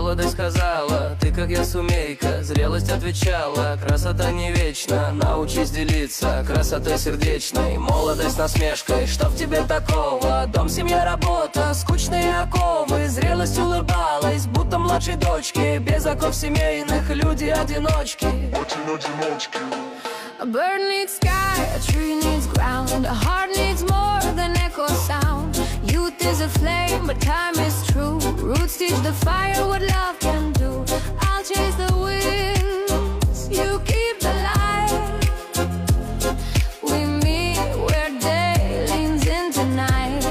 Молодость сказала, ты как я сумейка. Зрелость отвечала, красота не вечна. Научись делиться красотой сердечной. Молодость насмешкой, что в тебе такого? Дом, семья, работа, скучные оковы. Зрелость улыбалась, будто младшей дочке. Без оков семейных, люди-одиночки. A bird needs sky, a tree needs ground. A heart needs more than echo sound. Youth is a flame, but time is true. Roots teach the fire what love can do. I'll chase the winds, you keep the light. We meet where day leans into night.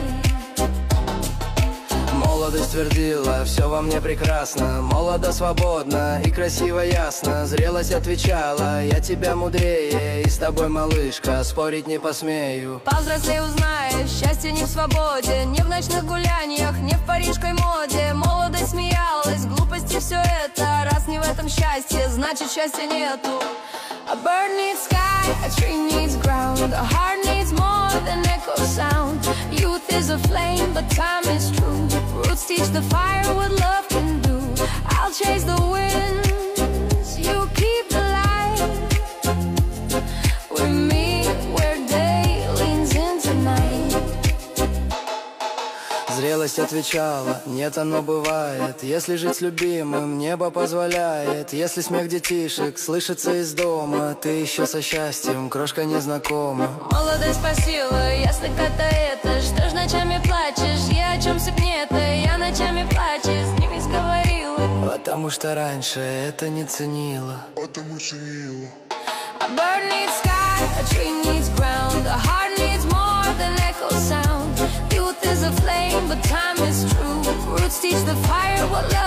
Молодость твердила, все во мне прекрасно. Молодо, свободно и красиво ясно. Зрелость отвечала, я тебя мудрее. И с тобой, малышка, спорить не посмею. Повзрослей узнаешь, счастье не в свободе. Не в ночных гуляниях, не в парижской моде. Молодость смеялась, глупости все это. Раз не в этом счастье, значит счастья нету. A bird needs sky, a tree needs ground. A heart needs more than echo sound. Youth is a flame, but time is true. Roots teach the fire what love can do. I'll chase the winds, you keep the light. We meet where day leans into night. Зрелость отвечала, нет, оно бывает. Если жить с любимым, небо позволяет. Если смех детишек слышится из дома, ты еще со счастьем, крошка незнакома. Молодость спасила, ясно как-то это. Что ж ночами плачешь, я о чем сыпнет. Я ночами плачу, с ними сговорила. Потому что раньше это не ценила. A bird needs sky, a tree needs ground. A heart needs more than echo sound. Youth is a flame, but time is true. Roots teach the fire what love